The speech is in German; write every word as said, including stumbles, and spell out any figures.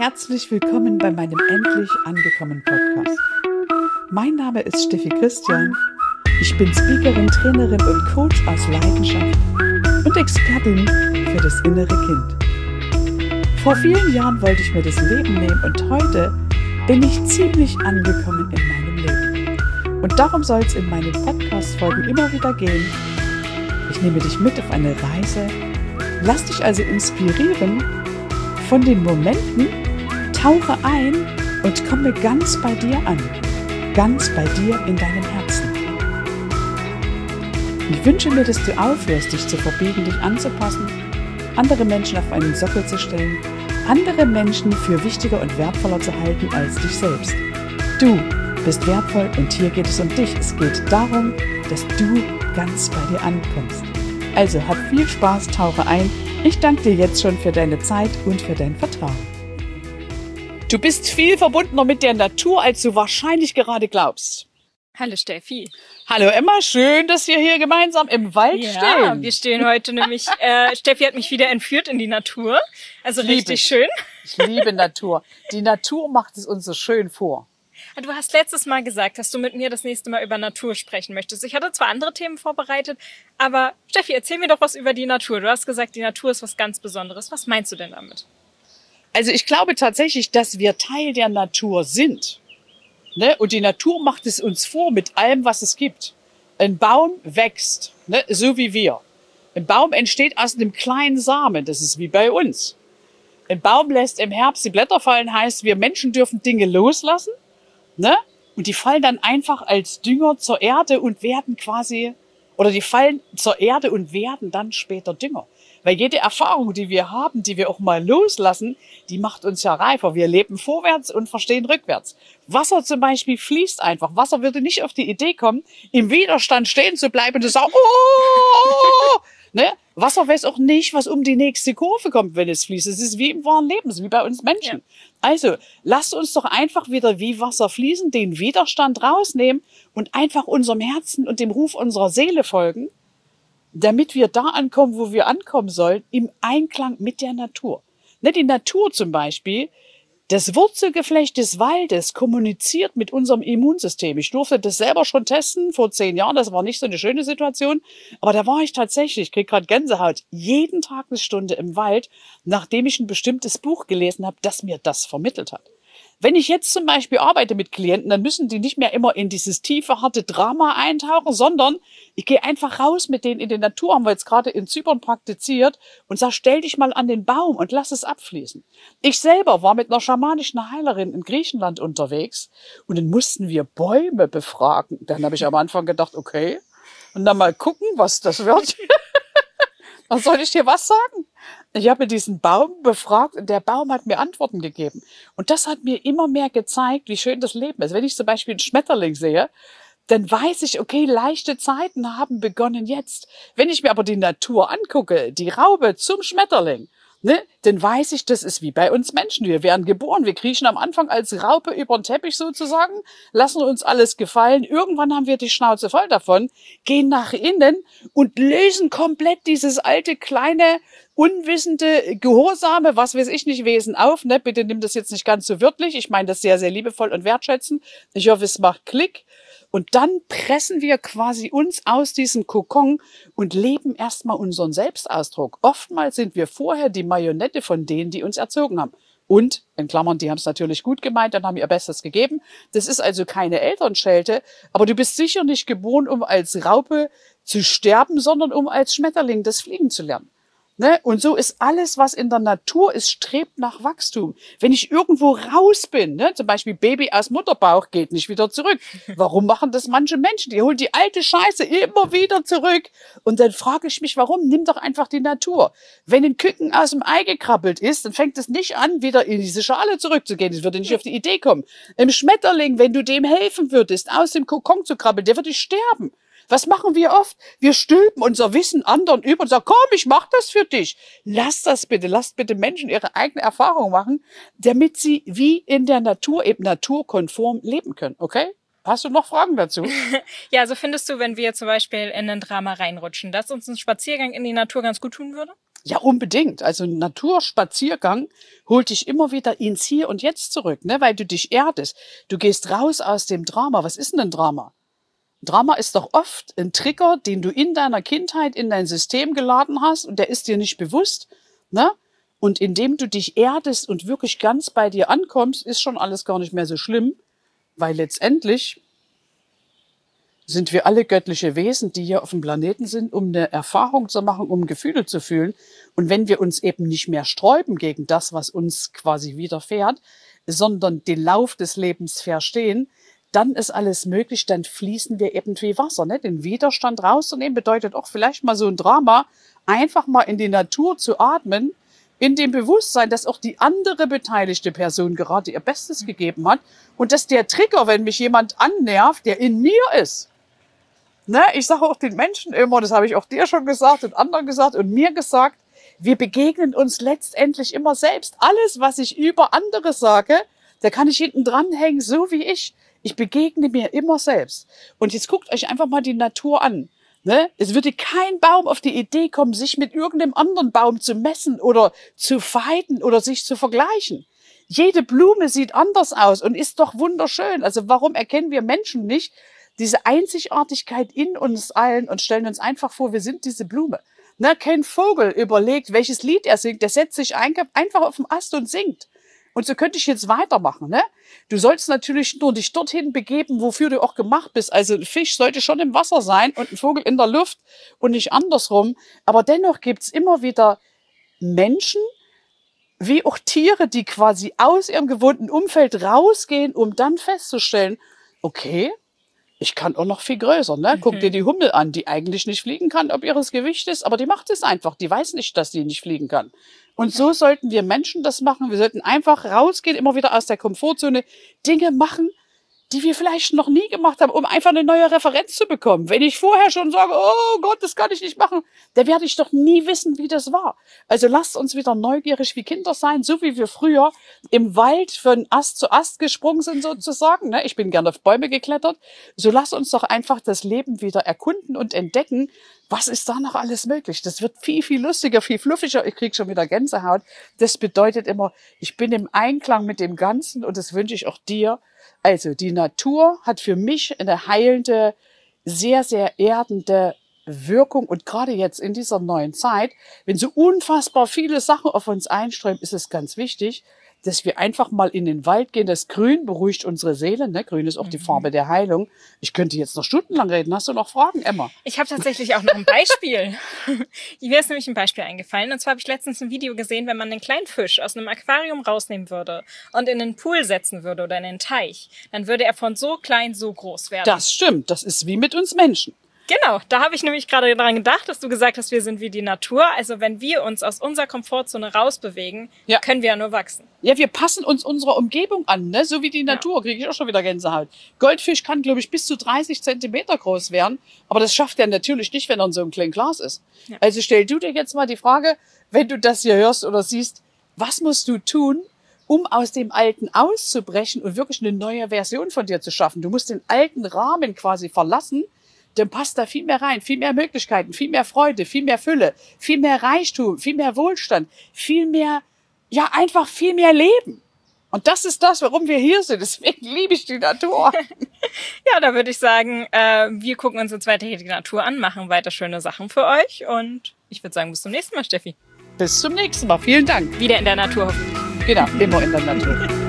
Herzlich willkommen bei meinem Endlich angekommen Podcast. Mein Name ist Steffi Christian. Ich bin Speakerin, Trainerin und Coach aus Leidenschaft und Expertin für das innere Kind. Vor vielen Jahren wollte ich mir das Leben nehmen und heute bin ich ziemlich angekommen in meinem Leben. Und darum soll es in meinen Podcast-Folgen immer wieder gehen. Ich nehme dich mit auf eine Reise, lass dich also inspirieren von den Momenten, tauche ein und komme ganz bei dir an, ganz bei dir in deinem Herzen. Ich wünsche mir, dass du aufhörst, dich zu verbiegen, dich anzupassen, andere Menschen auf einen Sockel zu stellen, andere Menschen für wichtiger und wertvoller zu halten als dich selbst. Du bist wertvoll und hier geht es um dich. Es geht darum, dass du ganz bei dir ankommst. Also hab viel Spaß, tauche ein. Ich danke dir jetzt schon für deine Zeit und für dein Vertrauen. Du bist viel verbundener mit der Natur, als du wahrscheinlich gerade glaubst. Hallo Steffi. Hallo Emma, schön, dass wir hier gemeinsam im Wald ja, stehen. Ja, wir stehen heute nämlich, äh, Steffi hat mich wieder entführt in die Natur. Also Liebe richtig ich. schön. Ich liebe Natur. Die Natur macht es uns so schön vor. Du hast letztes Mal gesagt, dass du mit mir das nächste Mal über Natur sprechen möchtest. Ich hatte zwar andere Themen vorbereitet, aber Steffi, erzähl mir doch was über die Natur. Du hast gesagt, die Natur ist was ganz Besonderes. Was meinst du denn damit? Also ich glaube tatsächlich, dass wir Teil der Natur sind. Ne? Und die Natur macht es uns vor mit allem, was es gibt. Ein Baum wächst, ne? So wie wir. Ein Baum entsteht aus einem kleinen Samen, das ist wie bei uns. Ein Baum lässt im Herbst die Blätter fallen, heißt, wir Menschen dürfen Dinge loslassen. Ne? Und die fallen dann einfach als Dünger zur Erde und werden quasi, oder die fallen zur Erde und werden dann später Dünger. Weil jede Erfahrung, die wir haben, die wir auch mal loslassen, die macht uns ja reifer. Wir leben vorwärts und verstehen rückwärts. Wasser zum Beispiel fließt einfach. Wasser würde nicht auf die Idee kommen, im Widerstand stehen zu bleiben und zu sagen, oh! Ne? Wasser weiß auch nicht, was um die nächste Kurve kommt, wenn es fließt. Es ist wie im wahren Leben, es ist wie bei uns Menschen. Ja. Also, lasst uns doch einfach wieder wie Wasser fließen, den Widerstand rausnehmen und einfach unserem Herzen und dem Ruf unserer Seele folgen, damit wir da ankommen, wo wir ankommen sollen, im Einklang mit der Natur. Ne, die Natur zum Beispiel, das Wurzelgeflecht des Waldes kommuniziert mit unserem Immunsystem. Ich durfte das selber schon testen vor zehn Jahren. Das war nicht so eine schöne Situation. Aber da war ich tatsächlich, ich krieg gerade Gänsehaut, jeden Tag eine Stunde im Wald, nachdem ich ein bestimmtes Buch gelesen habe, das mir das vermittelt hat. Wenn ich jetzt zum Beispiel arbeite mit Klienten, dann müssen die nicht mehr immer in dieses tiefe, harte Drama eintauchen, sondern ich gehe einfach raus mit denen in die Natur, haben wir jetzt gerade in Zypern praktiziert, und sag, stell dich mal an den Baum und lass es abfließen. Ich selber war mit einer schamanischen Heilerin in Griechenland unterwegs und dann mussten wir Bäume befragen. Dann habe ich am Anfang gedacht, okay, und dann mal gucken, was das wird. Was soll ich dir was sagen? Ich habe diesen Baum befragt und der Baum hat mir Antworten gegeben. Und das hat mir immer mehr gezeigt, wie schön das Leben ist. Wenn ich zum Beispiel einen Schmetterling sehe, dann weiß ich, okay, leichte Zeiten haben begonnen jetzt. Wenn ich mir aber die Natur angucke, die Raupe zum Schmetterling, ne, dann weiß ich, das ist wie bei uns Menschen. Wir werden geboren, wir kriechen am Anfang als Raupe über den Teppich sozusagen, lassen uns alles gefallen. Irgendwann haben wir die Schnauze voll davon, gehen nach innen und lösen komplett dieses alte, kleine, unwissende, gehorsame, was weiß ich nicht, Wesen auf. Ne? Bitte nimm das jetzt nicht ganz so wörtlich. Ich meine das sehr, sehr liebevoll und wertschätzend. Ich hoffe, es macht Klick. Und dann pressen wir quasi uns aus diesem Kokon und leben erstmal unseren Selbstausdruck. Oftmals sind wir vorher die Marionette von denen, die uns erzogen haben. Und, in Klammern, die haben es natürlich gut gemeint, dann haben ihr Bestes gegeben. Das ist also keine Elternschelte, aber du bist sicher nicht geboren, um als Raupe zu sterben, sondern um als Schmetterling das Fliegen zu lernen. Ne? Und so ist alles, was in der Natur ist, strebt nach Wachstum. Wenn ich irgendwo raus bin, ne? Zum Beispiel Baby aus Mutterbauch geht nicht wieder zurück. Warum machen das manche Menschen? Die holen die alte Scheiße immer wieder zurück. Und dann frage ich mich, warum? Nimm doch einfach die Natur. Wenn ein Küken aus dem Ei gekrabbelt ist, dann fängt es nicht an, wieder in diese Schale zurückzugehen. Das würde nicht auf die Idee kommen. Im Schmetterling, wenn du dem helfen würdest, aus dem Kokon zu krabbeln, der würde sterben. Was machen wir oft? Wir stülpen unser Wissen anderen über und sagen, komm, ich mach das für dich. Lass das bitte, lasst bitte Menschen ihre eigene Erfahrung machen, damit sie wie in der Natur eben naturkonform leben können, okay? Hast du noch Fragen dazu? Ja, also findest du, wenn wir zum Beispiel in ein Drama reinrutschen, dass uns ein Spaziergang in die Natur ganz gut tun würde? Ja, unbedingt. Also ein Naturspaziergang holt dich immer wieder ins Hier und Jetzt zurück, ne? Weil du dich erdest. Du gehst raus aus dem Drama. Was ist denn ein Drama? Drama ist doch oft ein Trigger, den du in deiner Kindheit in dein System geladen hast und der ist dir nicht bewusst, ne? Und indem du dich erdest und wirklich ganz bei dir ankommst, ist schon alles gar nicht mehr so schlimm, weil letztendlich sind wir alle göttliche Wesen, die hier auf dem Planeten sind, um eine Erfahrung zu machen, um Gefühle zu fühlen. Und wenn wir uns eben nicht mehr sträuben gegen das, was uns quasi widerfährt, sondern den Lauf des Lebens verstehen, dann ist alles möglich, dann fließen wir eben wie Wasser. Ne? Den Widerstand rauszunehmen bedeutet auch vielleicht mal so ein Drama, einfach mal in die Natur zu atmen, in dem Bewusstsein, dass auch die andere beteiligte Person gerade ihr Bestes gegeben hat und dass der Trigger, wenn mich jemand annervt, der in mir ist. Ne, ich sage auch den Menschen immer, das habe ich auch dir schon gesagt und anderen gesagt und mir gesagt, wir begegnen uns letztendlich immer selbst. Alles, was ich über andere sage, da kann ich hinten dranhängen, so wie ich. Ich begegne mir immer selbst. Und jetzt guckt euch einfach mal die Natur an. Ne? Es würde kein Baum auf die Idee kommen, sich mit irgendeinem anderen Baum zu messen oder zu fighten oder sich zu vergleichen. Jede Blume sieht anders aus und ist doch wunderschön. Also warum erkennen wir Menschen nicht diese Einzigartigkeit in uns allen und stellen uns einfach vor, wir sind diese Blume. Ne, kein Vogel überlegt, welches Lied er singt, der setzt sich einfach auf den Ast und singt. Und so könnte ich jetzt weitermachen. Ne? Du sollst natürlich nur dich dorthin begeben, wofür du auch gemacht bist. Also ein Fisch sollte schon im Wasser sein und ein Vogel in der Luft und nicht andersrum. Aber dennoch gibt's immer wieder Menschen, wie auch Tiere, die quasi aus ihrem gewohnten Umfeld rausgehen, um dann festzustellen, okay, ich kann auch noch viel größer, ne? Guck dir die Hummel an, die eigentlich nicht fliegen kann, ob ihres Gewichtes, aber die macht es einfach. Die weiß nicht, dass sie nicht fliegen kann. Und so sollten wir Menschen das machen. Wir sollten einfach rausgehen, immer wieder aus der Komfortzone, Dinge machen, die wir vielleicht noch nie gemacht haben, um einfach eine neue Referenz zu bekommen. Wenn ich vorher schon sage, oh Gott, das kann ich nicht machen, dann werde ich doch nie wissen, wie das war. Also lasst uns wieder neugierig wie Kinder sein, so wie wir früher im Wald von Ast zu Ast gesprungen sind sozusagen. Ich bin gerne auf Bäume geklettert. So lasst uns doch einfach das Leben wieder erkunden und entdecken, was ist da noch alles möglich. Das wird viel, viel lustiger, viel fluffiger. Ich krieg schon wieder Gänsehaut. Das bedeutet immer, ich bin im Einklang mit dem Ganzen und das wünsche ich auch dir. Also die Natur hat für mich eine heilende, sehr, sehr erdende Wirkung. Und gerade jetzt in dieser neuen Zeit, wenn so unfassbar viele Sachen auf uns einströmen, ist es ganz wichtig, dass wir einfach mal in den Wald gehen. Das Grün beruhigt unsere Seele. Ne? Grün ist auch die Farbe der Heilung. Ich könnte jetzt noch stundenlang reden. Hast du noch Fragen, Emma? Ich habe tatsächlich auch noch ein Beispiel. Mir ist nämlich ein Beispiel eingefallen. Und zwar habe ich letztens ein Video gesehen, wenn man einen kleinen Fisch aus einem Aquarium rausnehmen würde und in einen Pool setzen würde oder in einen Teich, dann würde er von so klein so groß werden. Das stimmt. Das ist wie mit uns Menschen. Genau, da habe ich nämlich gerade daran gedacht, dass du gesagt hast, wir sind wie die Natur. Also wenn wir uns aus unserer Komfortzone rausbewegen, ja, können wir ja nur wachsen. Ja, wir passen uns unserer Umgebung an, ne? So wie die Natur, ja. Kriege ich auch schon wieder Gänsehaut. Goldfisch kann, glaube ich, bis zu dreißig Zentimeter groß werden, aber das schafft er natürlich nicht, wenn er in so einem kleinen Glas ist. Ja. Also stell du dir jetzt mal die Frage, wenn du das hier hörst oder siehst, was musst du tun, um aus dem Alten auszubrechen und wirklich eine neue Version von dir zu schaffen? Du musst den alten Rahmen quasi verlassen, dann passt da viel mehr rein, viel mehr Möglichkeiten, viel mehr Freude, viel mehr Fülle, viel mehr Reichtum, viel mehr Wohlstand, viel mehr, ja, einfach viel mehr Leben. Und das ist das, warum wir hier sind. Deswegen liebe ich die Natur. Ja, da würde ich sagen, äh, wir gucken uns jetzt weiter hier die Natur an, machen weiter schöne Sachen für euch und ich würde sagen, bis zum nächsten Mal, Steffi. Bis zum nächsten Mal. Vielen Dank. Wieder in der Natur. Genau, immer in der Natur.